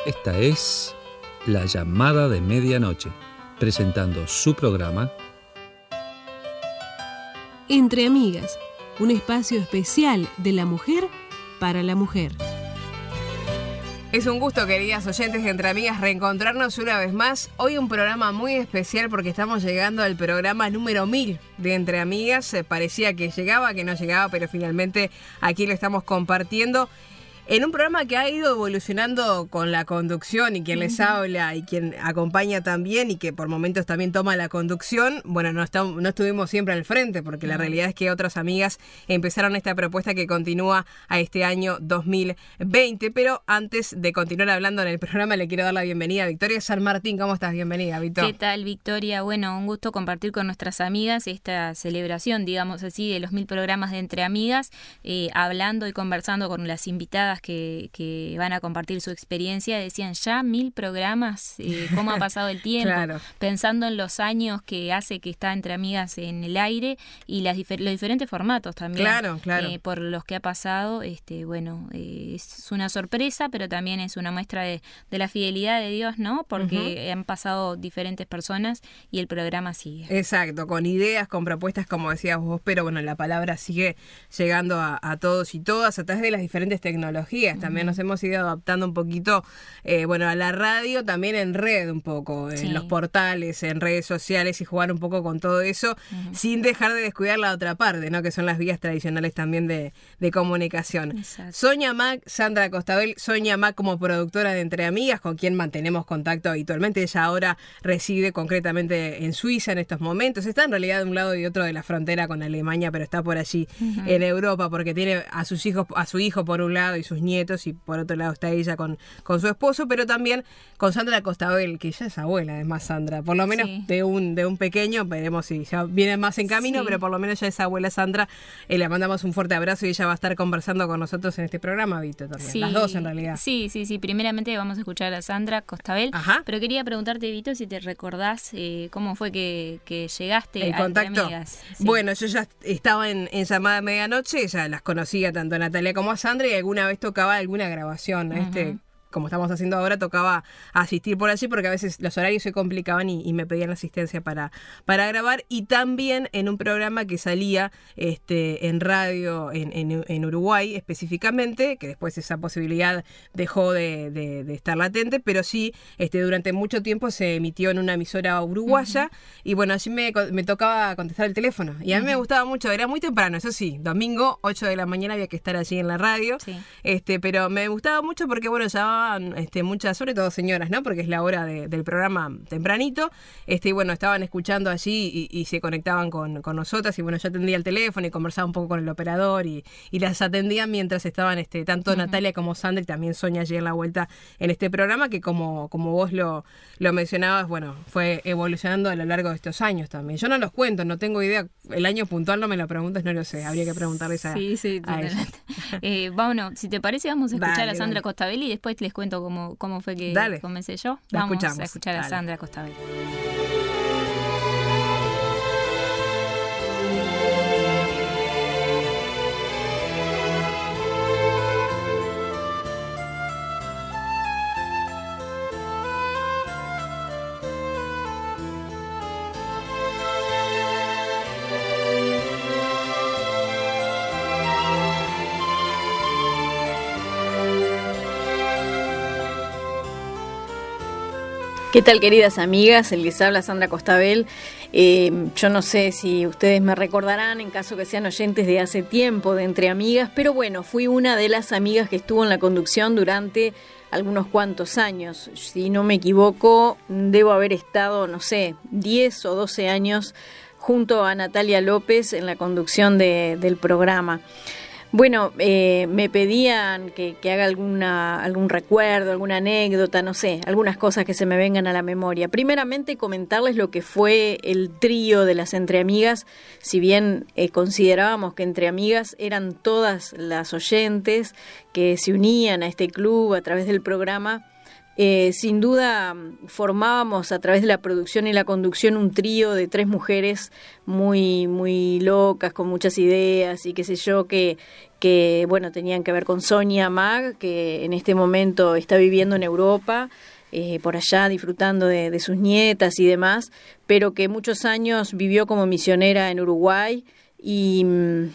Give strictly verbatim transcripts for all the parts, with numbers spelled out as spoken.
Esta es La Llamada de Medianoche, presentando su programa Entre Amigas, un espacio especial de la mujer para la mujer. Es un gusto, queridas oyentes de Entre Amigas, reencontrarnos una vez más. Hoy un programa muy especial porque estamos llegando al programa número mil de Entre Amigas. Eh, parecía que llegaba, que no llegaba, pero finalmente aquí lo estamos compartiendo. En un programa que ha ido evolucionando con la conducción y quien les habla y quien acompaña también y que por momentos también toma la conducción. Bueno, no, estamos, no estuvimos siempre al frente porque la realidad es que otras amigas empezaron esta propuesta que continúa a este año dos mil veinte. Pero antes de continuar hablando en el programa le quiero dar la bienvenida a Victoria San Martín. ¿Cómo estás? Bienvenida, Victoria. ¿Qué tal, Victoria? Bueno, un gusto compartir con nuestras amigas esta celebración, digamos así, de los mil programas de Entre Amigas, eh, hablando y conversando con las invitadas Que, que van a compartir su experiencia. Decían, ya mil programas, eh, cómo ha pasado el tiempo, claro. Pensando en los años que hace que está Entre Amigas en el aire y las difer- los diferentes formatos también, claro, claro. Eh, por los que ha pasado. Este, bueno, eh, es una sorpresa, pero también es una muestra de, de la fidelidad de Dios, ¿no? Porque uh-huh. han pasado diferentes personas y el programa sigue. Exacto, con ideas, con propuestas, como decías vos, pero bueno, la palabra sigue llegando a, a todos y todas a través de las diferentes tecnologías. También nos hemos ido adaptando un poquito, eh, bueno, a la radio, también en red un poco, en sí. los portales, en redes sociales y jugar un poco con todo eso, uh-huh. sin dejar de descuidar la otra parte, ¿no? Que son las vías tradicionales también de, de comunicación. Exacto. Sonia Mac, Sandra Costabel, Sonia Mac como productora de Entre Amigas, con quien mantenemos contacto habitualmente. Ella ahora reside concretamente en Suiza en estos momentos. Está en realidad de un lado y otro de la frontera con Alemania, pero está por allí uh-huh. en Europa porque tiene a sus hijos, a su hijo por un lado y sus nietos, y por otro lado está ella con, con su esposo, pero también con Sandra Costabel, que ya es abuela, además, Sandra, por lo menos sí. de un de un pequeño, veremos si ya viene más en camino, sí. pero por lo menos ya es abuela Sandra, eh, le mandamos un fuerte abrazo y ella va a estar conversando con nosotros en este programa, Vito, también, sí. las dos en realidad. Sí, sí, sí, primeramente vamos a escuchar a Sandra Costabel, Ajá. pero quería preguntarte, Vito, si te recordás eh, cómo fue que, que llegaste el a contacto. Entre Amigas. Sí. Bueno, yo ya estaba en, en Llamada de Medianoche, ya las conocía tanto a Natalia como a Sandra y alguna vez tocaba alguna grabación, uh-huh. este como estamos haciendo ahora, tocaba asistir por allí porque a veces los horarios se complicaban y, y me pedían asistencia para, para grabar, y también en un programa que salía este, en radio en, en, en Uruguay específicamente, que después esa posibilidad dejó de, de, de estar latente, pero sí este, durante mucho tiempo se emitió en una emisora uruguaya, uh-huh. y bueno, allí me, me tocaba contestar el teléfono, y a mí uh-huh. me gustaba mucho, era muy temprano, eso sí, domingo, ocho de la mañana había que estar allí en la radio, sí. este, pero me gustaba mucho porque bueno, ya Este, muchas, sobre todo señoras, ¿no? Porque es la hora de, del programa tempranito, este, y bueno, estaban escuchando allí y, y se conectaban con, con nosotras, y bueno, yo atendía el teléfono y conversaba un poco con el operador y, y las atendía mientras estaban este, tanto uh-huh. Natalia como Sandra y también Sonia allí en la vuelta en este programa que como, como vos lo, lo mencionabas, bueno, fue evolucionando a lo largo de estos años también. Yo no los cuento, no tengo idea, el año puntual no me lo preguntes, no lo sé, habría que preguntarles a, sí, sí, a ella. eh, bueno, si te parece vamos a escuchar dale, a Sandra dale. Costabel y después les cuento cómo, cómo fue que Dale. comencé yo. La Vamos escuchamos. a escuchar Dale. a Sandra Costabel. ¿Qué tal, queridas amigas? Les habla Sandra Costabel. Eh, yo no sé si ustedes me recordarán en caso que sean oyentes de hace tiempo de Entre Amigas, pero bueno, fui una de las amigas que estuvo en la conducción durante algunos cuantos años. Si no me equivoco, debo haber estado, no sé, diez o doce años junto a Natalia López en la conducción de, del programa. Bueno, eh, me pedían que, que haga alguna, algún recuerdo, alguna anécdota, no sé, algunas cosas que se me vengan a la memoria. Primeramente, comentarles lo que fue el trío de las Entre Amigas. Si bien eh, considerábamos que Entre Amigas eran todas las oyentes que se unían a este club a través del programa, Eh, sin duda formábamos a través de la producción y la conducción un trío de tres mujeres muy muy locas, con muchas ideas y qué sé yo, que, que bueno, tenían que ver con Sonia Mag, que en este momento está viviendo en Europa, eh, por allá disfrutando de, de sus nietas y demás, pero que muchos años vivió como misionera en Uruguay y...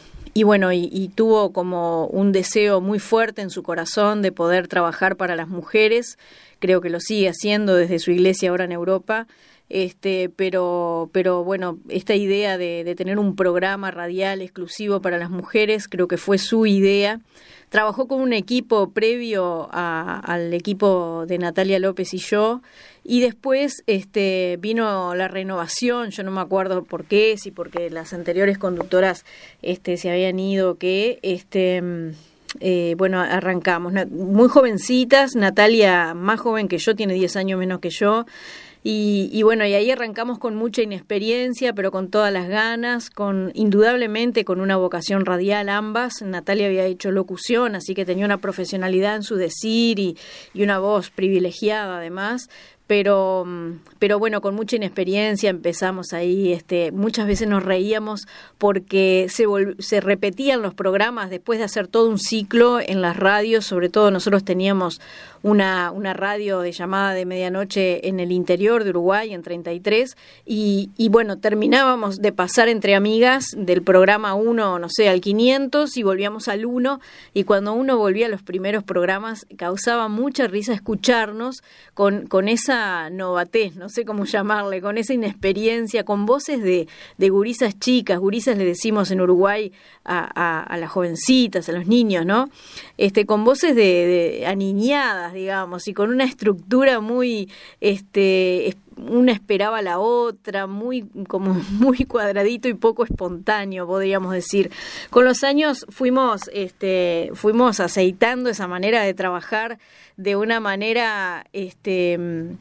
Y bueno, y, y tuvo como un deseo muy fuerte en su corazón de poder trabajar para las mujeres. Creo que lo sigue haciendo desde su iglesia ahora en Europa. Este, pero, pero bueno, esta idea de, de tener un programa radial exclusivo para las mujeres, creo que fue su idea. Trabajó con un equipo previo a, al equipo de Natalia López y yo, y después este, vino la renovación. Yo no me acuerdo por qué, si porque las anteriores conductoras este, se habían ido, que este, eh, bueno, arrancamos. Muy jovencitas, Natalia más joven que yo, tiene diez años menos que yo. Y, y bueno, y ahí arrancamos con mucha inexperiencia, pero con todas las ganas, con indudablemente con una vocación radial ambas. Natalia había hecho locución, así que tenía una profesionalidad en su decir y, y una voz privilegiada además. Pero, pero bueno, con mucha inexperiencia empezamos ahí, este, muchas veces nos reíamos porque se, vol- se repetían los programas después de hacer todo un ciclo en las radios. Sobre todo nosotros teníamos una, una radio de llamada de medianoche en el interior de Uruguay, en treinta y tres, y, y bueno, terminábamos de pasar entre amigas del programa uno, no sé, al quinientos, y volvíamos al uno, y cuando uno volvía a los primeros programas causaba mucha risa escucharnos con, con esa novatez, no sé cómo llamarle, con esa inexperiencia, con voces de, de gurisas chicas. Gurisas le decimos en Uruguay a, a, a las jovencitas, a los niños, ¿no? Este, con voces de, de aniñadas, digamos, y con una estructura muy, este, una esperaba a la otra, muy, como muy cuadradito y poco espontáneo, podríamos decir. Con los años fuimos, este, fuimos aceitando esa manera de trabajar de una manera, este,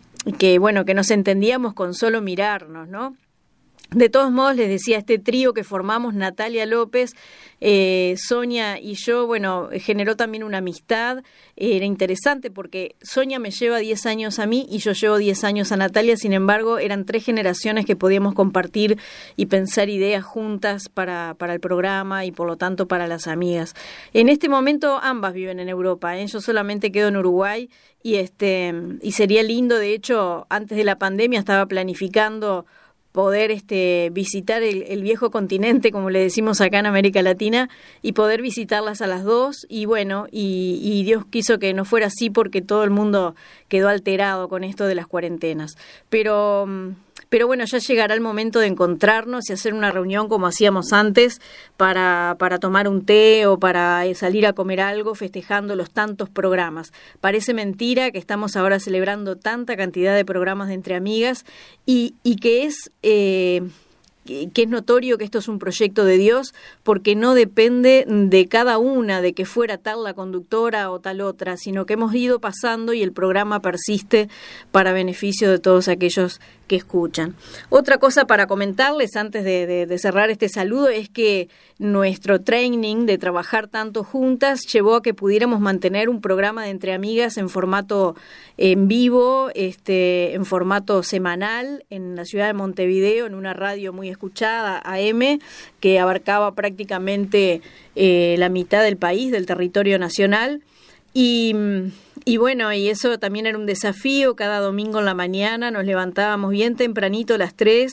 que bueno, que nos entendíamos con solo mirarnos, ¿no? De todos modos, les decía, este trío que formamos, Natalia López, eh, Sonia y yo, bueno, generó también una amistad. Era interesante porque Sonia me lleva diez años a mí y yo llevo diez años a Natalia. Sin embargo, eran tres generaciones que podíamos compartir y pensar ideas juntas para, para el programa y por lo tanto para las amigas. En este momento ambas viven en Europa, ¿eh? Yo solamente quedo en Uruguay y, este, y sería lindo. De hecho, antes de la pandemia estaba planificando poder este, visitar el, el viejo continente, como le decimos acá en América Latina, y poder visitarlas a las dos. Y bueno, y, y Dios quiso que no fuera así porque todo el mundo quedó alterado con esto de las cuarentenas. Pero... Pero bueno, ya llegará el momento de encontrarnos y hacer una reunión como hacíamos antes para, para tomar un té o para salir a comer algo festejando los tantos programas. Parece mentira que estamos ahora celebrando tanta cantidad de programas de Entre Amigas y, y que es... Eh, que es notorio que esto es un proyecto de Dios, porque no depende de cada una, de que fuera tal la conductora o tal otra, sino que hemos ido pasando y el programa persiste para beneficio de todos aquellos que escuchan. Otra cosa para comentarles antes de, de, de cerrar este saludo es que nuestro training de trabajar tanto juntas llevó a que pudiéramos mantener un programa de Entre Amigas en formato en vivo, este, en formato semanal, en la ciudad de Montevideo, en una radio muy escuchada, A M, que abarcaba prácticamente eh, la mitad del país, del territorio nacional. Y, y bueno, y eso también era un desafío. Cada domingo en la mañana nos levantábamos bien tempranito a las tres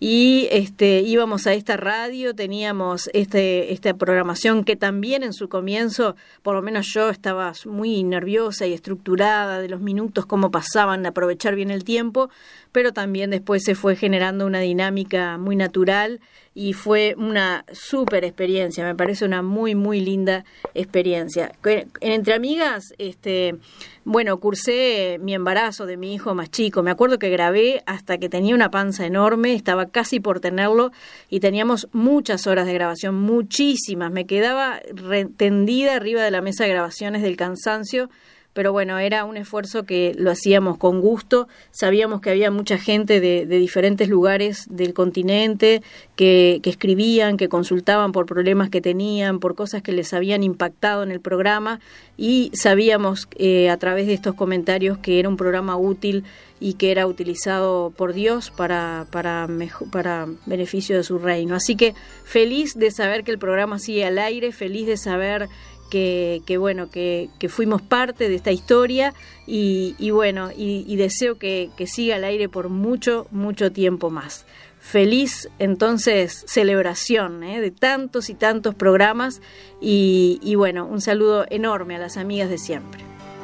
y este, íbamos a esta radio, teníamos este, esta programación que también en su comienzo, por lo menos yo estaba muy nerviosa y estructurada de los minutos, cómo pasaban, de aprovechar bien el tiempo, pero también después se fue generando una dinámica muy natural y fue una súper experiencia, me parece una muy, muy linda experiencia. En Entre Amigas, este, bueno, cursé mi embarazo de mi hijo más chico. Me acuerdo que grabé hasta que tenía una panza enorme, estaba casi por tenerlo y teníamos muchas horas de grabación, muchísimas. Me quedaba tendida arriba de la mesa de grabaciones del cansancio, pero bueno, era un esfuerzo que lo hacíamos con gusto. Sabíamos que había mucha gente de, de diferentes lugares del continente que, que escribían, que consultaban por problemas que tenían, por cosas que les habían impactado en el programa, y sabíamos eh, a través de estos comentarios que era un programa útil y que era utilizado por Dios para, para, mejor, para beneficio de su reino. Así que feliz de saber que el programa sigue al aire, feliz de saber que, que bueno, que, que fuimos parte de esta historia y, y bueno, y, y deseo que, que siga al aire por mucho, mucho tiempo más. Feliz, entonces, celebración ¿eh? de tantos y tantos programas y, y bueno, un saludo enorme a las amigas de siempre.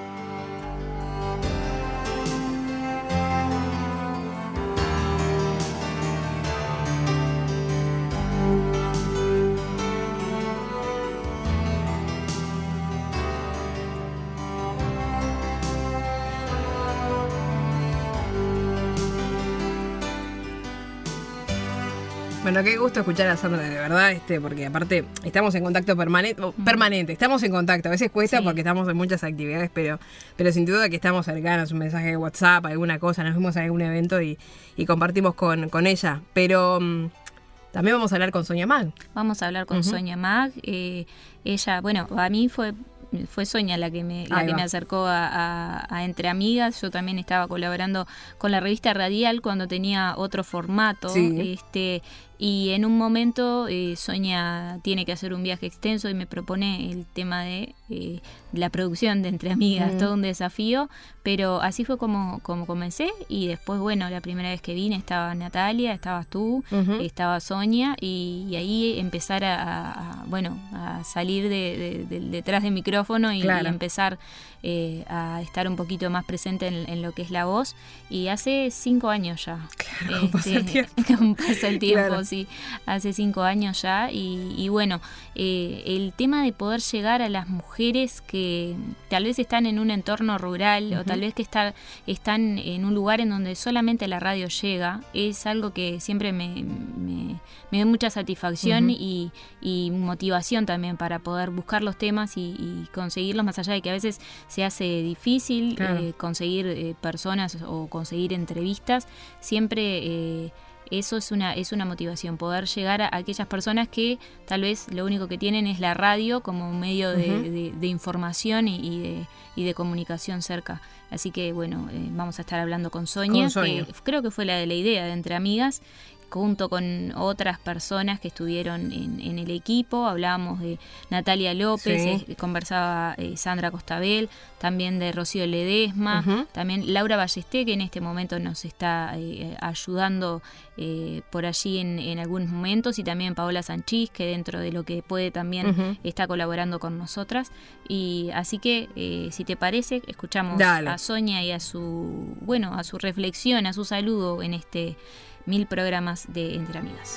Bueno, qué gusto escuchar a Sandra, de verdad, este, porque aparte estamos en contacto permanente, permanente, estamos en contacto, a veces cuesta sí. porque estamos en muchas actividades, pero, pero sin duda que estamos cercanos, un mensaje de WhatsApp, alguna cosa, nos fuimos a algún evento y, y compartimos con, con ella, pero um, también vamos a hablar con Sonia Mag. Vamos a hablar con uh-huh. Sonia Mag, eh, ella, bueno, a mí fue... Fue Sonia la que me, la que me acercó a, a, a Entre Amigas. Yo también estaba colaborando con la revista Radial cuando tenía otro formato. Sí. Este, y en un momento eh, Sonia tiene que hacer un viaje extenso y me propone el tema de eh, la producción de Entre Amigas, mm. todo un desafío. Pero así fue como, como comencé. Y después, bueno, la primera vez que vine estaba Natalia, estabas tú, uh-huh. estaba Sonia. Y, y ahí empezar a, a, a, bueno, a salir de, de, de, detrás del micrófono. Y, claro. y empezar eh, a estar un poquito más presente en, en lo que es la voz. Y hace cinco años ya. Claro, este, pasa el tiempo. pasa el tiempo, claro. sí. Hace cinco años ya. Y, y bueno, eh, el tema de poder llegar a las mujeres que tal vez están en un entorno rural uh-huh. o tal vez que estar, están en un lugar en donde solamente la radio llega, es algo que siempre me, me, me da mucha satisfacción uh-huh. y, y motivación también para poder buscar los temas y, y conseguirlos, más allá de que a veces se hace difícil claro. eh, conseguir eh, personas o conseguir entrevistas, siempre eh, eso es una es una motivación, poder llegar a aquellas personas que tal vez lo único que tienen es la radio como un medio de, uh-huh. de, de información y, y, de, y de comunicación cerca. Así que bueno, eh, vamos a estar hablando con Sonia, con Sonia, que creo que fue la de la idea de Entre Amigas, junto con otras personas que estuvieron en, en el equipo. Hablábamos de Natalia López, sí. eh, conversaba eh, Sandra Costabel, también de Rocío Ledesma, uh-huh. también Laura Ballesté, que en este momento nos está eh, ayudando eh, por allí en, en algunos momentos, y también Paola Sanchís, que dentro de lo que puede también uh-huh. está colaborando con nosotras. Y así que, eh, si te parece, escuchamos Dale. a Sonia y a su, bueno, a su reflexión, a su saludo en este mil programas de Entre Amigas.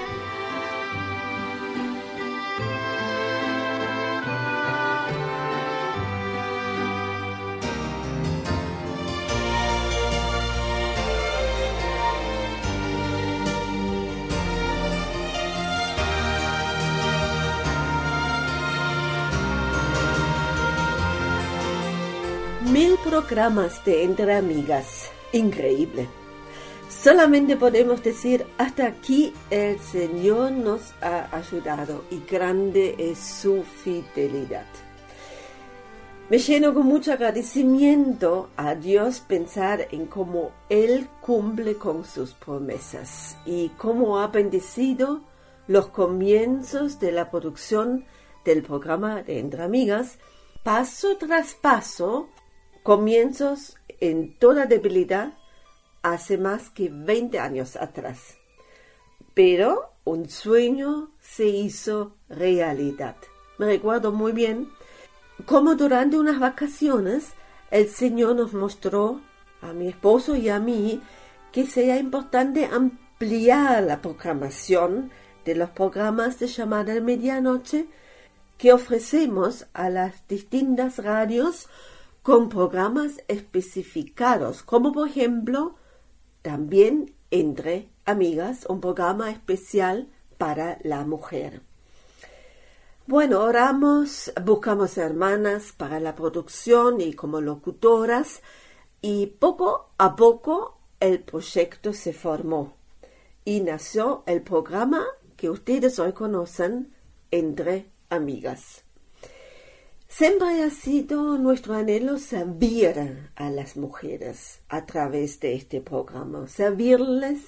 Mil programas de Entre Amigas. Increíble. Solamente podemos decir, hasta aquí el Señor nos ha ayudado y grande es su fidelidad. Me lleno con mucho agradecimiento a Dios pensar en cómo Él cumple con sus promesas y cómo ha bendecido los comienzos de la producción del programa de Entre Amigas, paso tras paso, comienzos en toda debilidad, hace más que veinte años atrás. Pero un sueño se hizo realidad. Me recuerdo muy bien cómo durante unas vacaciones el Señor nos mostró a mi esposo y a mí que sería importante ampliar la programación de los programas de llamada de medianoche que ofrecemos a las distintas radios con programas especificados, como por ejemplo también Entre Amigas, un programa especial para la mujer. Bueno, oramos, buscamos hermanas para la producción y como locutoras, y poco a poco el proyecto se formó y nació el programa que ustedes hoy conocen, Entre Amigas. Siempre ha sido nuestro anhelo servir a las mujeres a través de este programa, servirles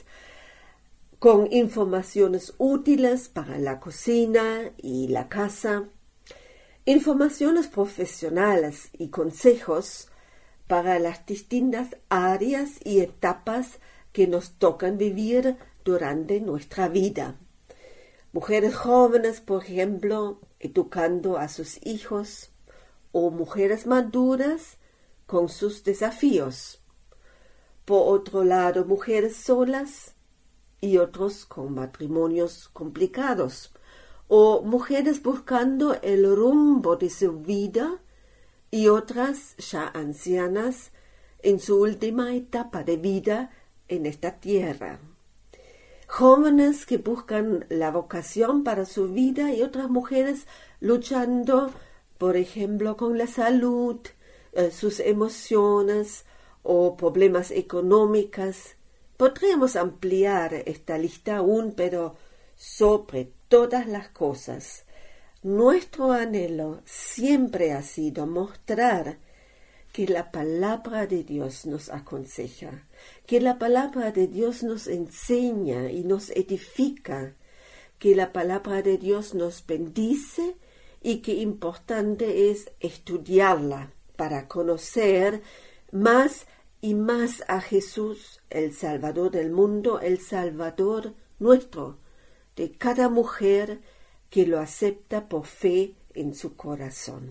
con informaciones útiles para la cocina y la casa, informaciones profesionales y consejos para las distintas áreas y etapas que nos tocan vivir durante nuestra vida. Mujeres jóvenes, por ejemplo, educando a sus hijos, o mujeres maduras con sus desafíos. Por otro lado, mujeres solas y otros con matrimonios complicados, o mujeres buscando el rumbo de su vida y otras ya ancianas en su última etapa de vida en esta tierra. Jóvenes que buscan la vocación para su vida y otras mujeres luchando, por ejemplo, con la salud, eh, sus emociones o problemas económicos. Podríamos ampliar esta lista aún, pero sobre todas las cosas, nuestro anhelo siempre ha sido mostrar que la palabra de Dios nos aconseja, que la palabra de Dios nos enseña y nos edifica, que la palabra de Dios nos bendice y que importante es estudiarla para conocer más y más a Jesús, el Salvador del mundo, el Salvador nuestro, de cada mujer que lo acepta por fe en su corazón.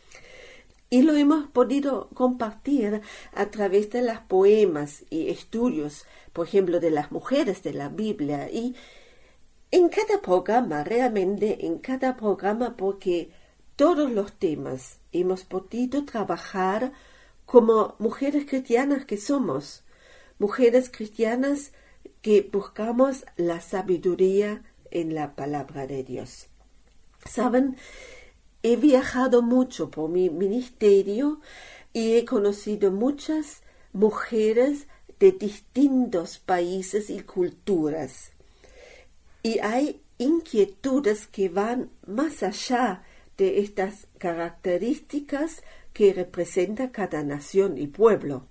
Y lo hemos podido compartir a través de los poemas y estudios, por ejemplo, de las mujeres de la Biblia. Y en cada programa, realmente en cada programa, porque todos los temas hemos podido trabajar como mujeres cristianas que somos, mujeres cristianas que buscamos la sabiduría en la palabra de Dios. Saben, he viajado mucho por mi ministerio y he conocido muchas mujeres de distintos países y culturas. Y hay inquietudes que van más allá de estas características que representa cada nación y pueblo.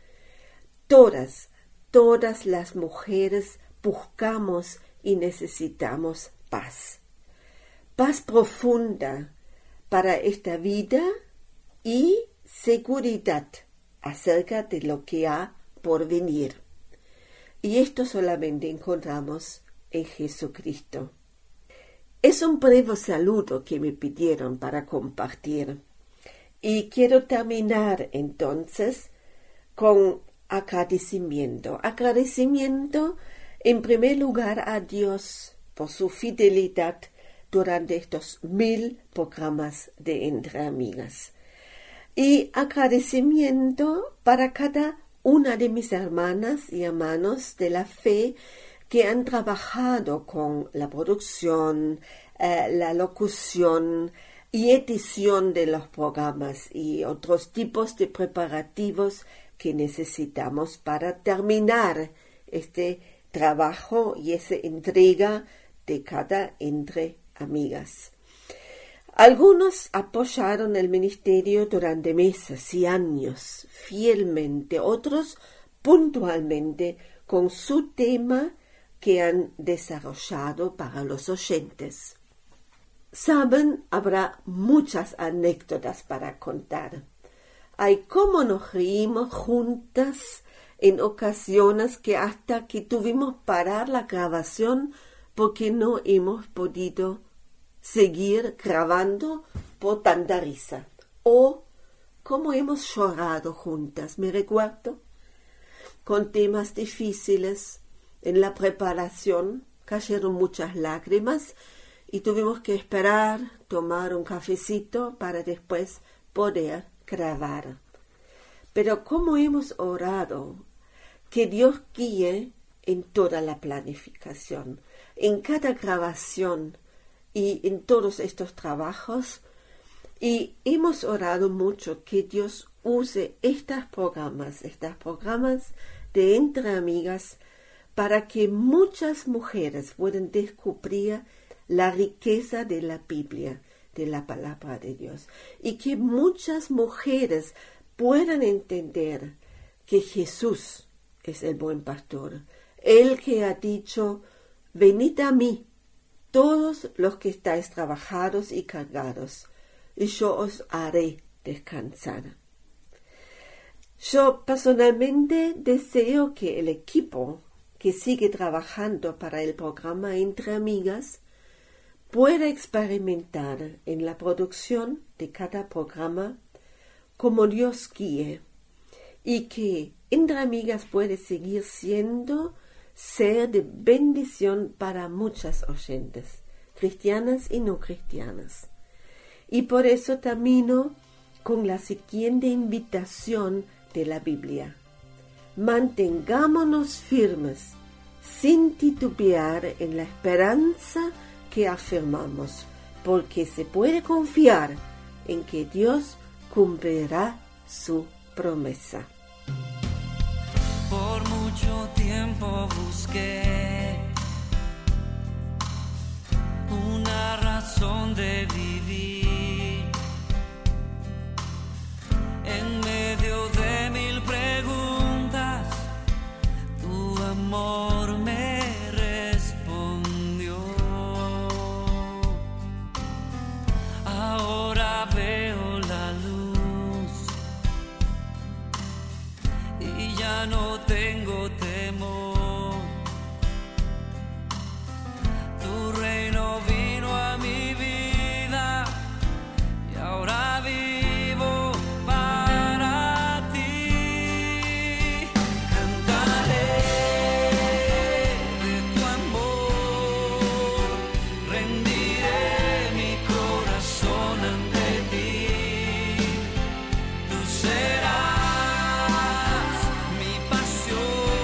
Todas, todas las mujeres buscamos y necesitamos paz. Paz profunda para esta vida y seguridad acerca de lo que ha por venir. Y esto solamente encontramos en Jesucristo. Es un breve saludo que me pidieron para compartir. Y quiero terminar entonces con agradecimiento. Agradecimiento en primer lugar a Dios por su fidelidad durante estos mil programas de Entre Amigas. Y agradecimiento para cada una de mis hermanas y hermanos de la fe que han trabajado con la producción, eh, la locución y edición de los programas y otros tipos de preparativos que necesitamos para terminar este trabajo y esa entrega de cada Entre Amigas. Algunos apoyaron el ministerio durante meses y años, fielmente, otros puntualmente con su tema que han desarrollado para los oyentes. Saben, habrá muchas anécdotas para contar. Hay cómo nos reímos juntas en ocasiones que hasta que tuvimos parar la grabación porque no hemos podido seguir grabando por tanta risa. O cómo hemos llorado juntas, me recuerdo, con temas difíciles. En la preparación cayeron muchas lágrimas y tuvimos que esperar, tomar un cafecito para después poder grabar. Pero cómo hemos orado que Dios guíe en toda la planificación, en cada grabación, y en todos estos trabajos. Y hemos orado mucho que Dios use estos programas, estos programas de Entre Amigas, para que muchas mujeres puedan descubrir la riqueza de la Biblia, de la palabra de Dios, y que muchas mujeres puedan entender que Jesús es el buen pastor, el que ha dicho: venid a mí, todos los que estáis trabajados y cargados, y yo os haré descansar. Yo personalmente deseo que el equipo que sigue trabajando para el programa Entre Amigas pueda experimentar en la producción de cada programa como Dios guíe, y que Entre Amigas puede seguir siendo ser de bendición para muchas oyentes, cristianas y no cristianas. Y por eso termino con la siguiente invitación de la Biblia: mantengámonos firmes, sin titubear en la esperanza que afirmamos, porque se puede confiar en que Dios cumplirá su promesa. Por mucho tiempo busqué una razón de vivir en medio de mil preguntas. Tu amor me respondió. Ahora veo la luz y ya no tengo temor. Tu reino vino a mi vida y ahora vivo para ti. Cantaré de tu amor, rendiré mi corazón ante ti. Tú serás mi pasión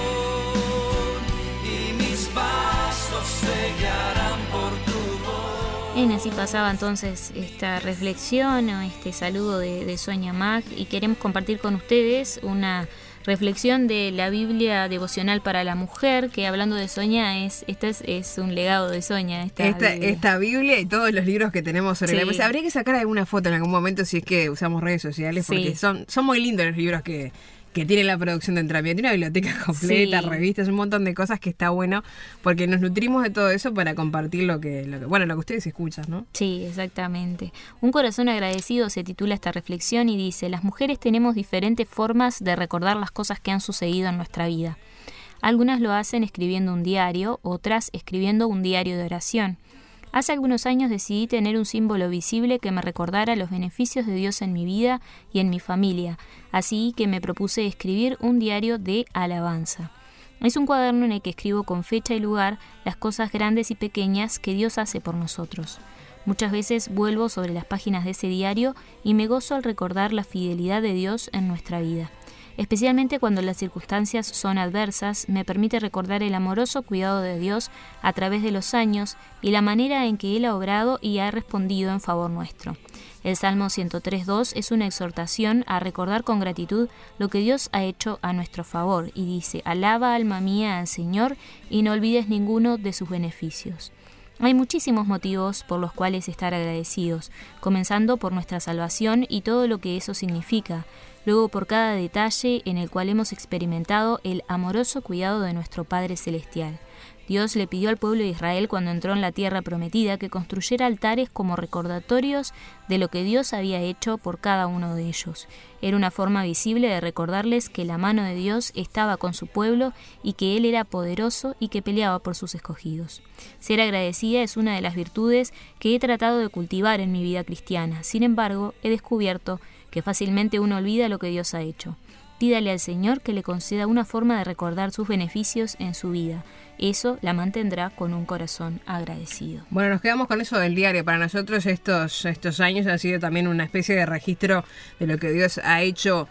y mis pasos se guiarán por tu voz. Bien, así pasaba entonces esta reflexión o este saludo de, de Sonia Mag, y queremos compartir con ustedes una reflexión de la Biblia devocional para la mujer, que hablando de Sonia, es este es, es un legado de Sonia. Esta, Esta, Biblia. esta Biblia y todos los libros que tenemos sobre Sí. la mesa. Habría que sacar alguna foto en algún momento si es que usamos redes sociales, Sí. porque son, son muy lindos los libros que, que tiene la producción de Entre Amigas. Tiene una biblioteca completa, Sí. revistas, un montón de cosas que está bueno, porque nos nutrimos de todo eso para compartir lo que, lo que bueno, lo que ustedes escuchan, ¿no? Sí, exactamente. Un corazón agradecido se titula esta reflexión y dice: las mujeres tenemos diferentes formas de recordar las cosas que han sucedido en nuestra vida. Algunas lo hacen escribiendo un diario, otras escribiendo un diario de oración. Hace algunos años decidí tener un símbolo visible que me recordara los beneficios de Dios en mi vida y en mi familia, así que me propuse escribir un diario de alabanza. Es un cuaderno en el que escribo con fecha y lugar las cosas grandes y pequeñas que Dios hace por nosotros. Muchas veces vuelvo sobre las páginas de ese diario y me gozo al recordar la fidelidad de Dios en nuestra vida. Especialmente cuando las circunstancias son adversas, me permite recordar el amoroso cuidado de Dios a través de los años y la manera en que Él ha obrado y ha respondido en favor nuestro. El Salmo ciento tres dos es una exhortación a recordar con gratitud lo que Dios ha hecho a nuestro favor y dice: alaba alma mía al Señor y no olvides ninguno de sus beneficios. Hay muchísimos motivos por los cuales estar agradecidos, comenzando por nuestra salvación y todo lo que eso significa, luego por cada detalle en el cual hemos experimentado el amoroso cuidado de nuestro Padre Celestial. Dios le pidió al pueblo de Israel cuando entró en la tierra prometida que construyera altares como recordatorios de lo que Dios había hecho por cada uno de ellos. Era una forma visible de recordarles que la mano de Dios estaba con su pueblo y que Él era poderoso y que peleaba por sus escogidos. Ser agradecida es una de las virtudes que he tratado de cultivar en mi vida cristiana. Sin embargo, he descubierto que fácilmente uno olvida lo que Dios ha hecho. Pídale al Señor que le conceda una forma de recordar sus beneficios en su vida. Eso la mantendrá con un corazón agradecido. Bueno, nos quedamos con eso del diario. Para nosotros estos, estos años han sido también una especie de registro de lo que Dios ha hecho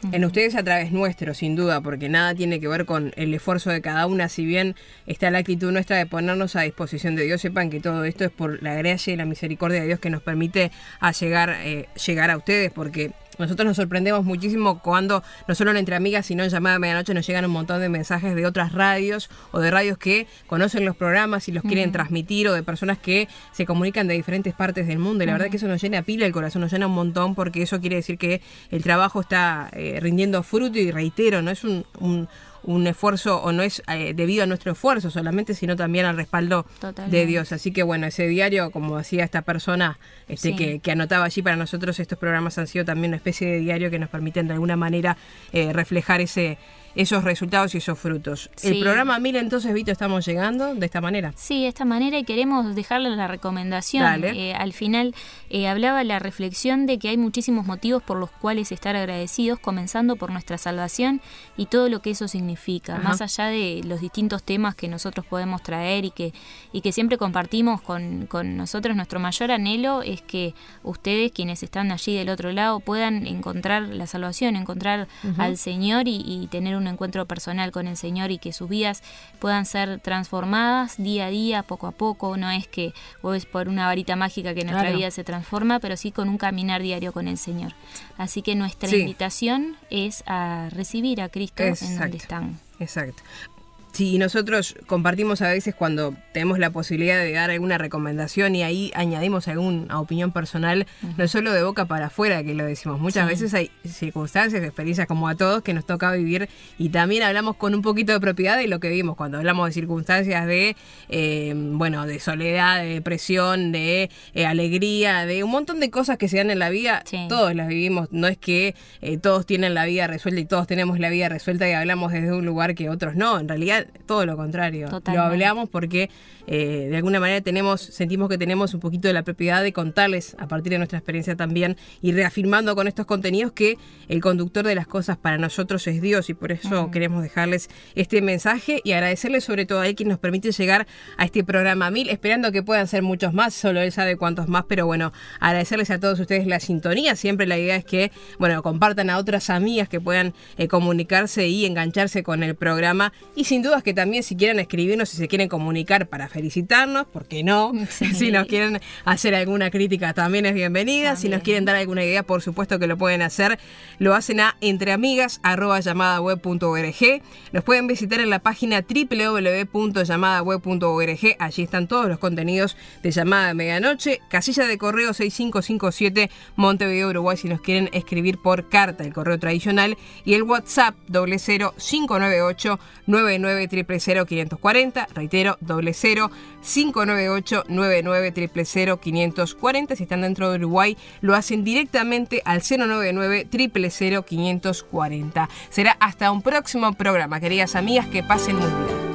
en ustedes a través nuestro, sin duda, porque nada tiene que ver con el esfuerzo de cada una, si bien está la actitud nuestra de ponernos a disposición de Dios. Sepan que todo esto es por la gracia y la misericordia de Dios que nos permite a llegar, eh, llegar a ustedes, porque nosotros nos sorprendemos muchísimo cuando, no solo en Entre Amigas, sino en Llamada de Medianoche, nos llegan un montón de mensajes de otras radios o de radios que conocen los programas y los uh-huh. quieren transmitir, o de personas que se comunican de diferentes partes del mundo. Y la uh-huh. verdad que eso nos llena pila el corazón, nos llena un montón, porque eso quiere decir que el trabajo está eh, rindiendo fruto. Y reitero, no es un... un un esfuerzo, o no es eh, debido a nuestro esfuerzo solamente, sino también al respaldo Totalmente. de Dios. Así que bueno, ese diario, como decía esta persona este sí. que, que anotaba allí, para nosotros estos programas han sido también una especie de diario que nos permiten de alguna manera eh, reflejar ese esos resultados y esos frutos. Sí. El programa mil, entonces, Vito, estamos llegando de esta manera. Sí, de esta manera, y queremos dejarles la recomendación. Eh, al final eh, hablaba la reflexión de que hay muchísimos motivos por los cuales estar agradecidos, comenzando por nuestra salvación y todo lo que eso significa, Ajá. más allá de los distintos temas que nosotros podemos traer y que, y que siempre compartimos con, con nosotros. Nuestro mayor anhelo es que ustedes, quienes están allí del otro lado, puedan encontrar la salvación, encontrar uh-huh. al Señor y, y tener un un encuentro personal con el Señor, y que sus vidas puedan ser transformadas día a día, poco a poco. No es que o es por una varita mágica que nuestra claro. vida se transforma, pero sí con un caminar diario con el Señor. Así que nuestra sí. invitación es a recibir a Cristo Exacto. en donde están. Exacto. Sí, nosotros compartimos a veces cuando tenemos la posibilidad de dar alguna recomendación y ahí añadimos alguna opinión personal, uh-huh. no es solo de boca para afuera que lo decimos. Muchas sí. veces hay circunstancias, experiencias como a todos que nos toca vivir, y también hablamos con un poquito de propiedad de lo que vivimos. Cuando hablamos de circunstancias de, eh, bueno, de soledad, de depresión, de eh, alegría, de un montón de cosas que se dan en la vida, sí. todos las vivimos. No es que eh, todos tienen la vida resuelta y todos tenemos la vida resuelta y hablamos desde un lugar que otros no. En realidad, todo lo contrario. Totalmente. Lo hablamos porque eh, de alguna manera tenemos, sentimos que tenemos un poquito de la propiedad de contarles a partir de nuestra experiencia también, y reafirmando con estos contenidos que el conductor de las cosas para nosotros es Dios, y por eso uh-huh. queremos dejarles este mensaje y agradecerles sobre todo a él, quien nos permite llegar a este programa mil, esperando que puedan ser muchos más, solo él sabe cuántos más, pero bueno, agradecerles a todos ustedes la sintonía. Siempre la idea es que, bueno, compartan a otras amigas que puedan eh, comunicarse y engancharse con el programa, y sin dudas que también si quieren escribirnos, si se quieren comunicar para felicitarnos, ¿por qué no? Sí. Si nos quieren hacer alguna crítica también es bienvenida, también. Si nos quieren dar alguna idea, por supuesto que lo pueden hacer, lo hacen a entreamigas arroba llamadaweb punto org. Nos pueden visitar en la página doble u doble u doble u punto llamadaweb punto org, allí están todos los contenidos de Llamada de Medianoche. Casilla de correo seis cinco cinco siete, Montevideo, Uruguay, si nos quieren escribir por carta, el correo tradicional, y el WhatsApp doble cero cinco nueve ocho nueve nueve cero cero cero quinientos cuarenta, reitero, doble cero cinco nueve ocho nueve nueve cero cero cero quinientos cuarenta. Si están dentro de Uruguay, lo hacen directamente al cero nueve nueve cero cero cero quinientos cuarenta. Será hasta un próximo programa, queridas amigas, que pasen muy bien.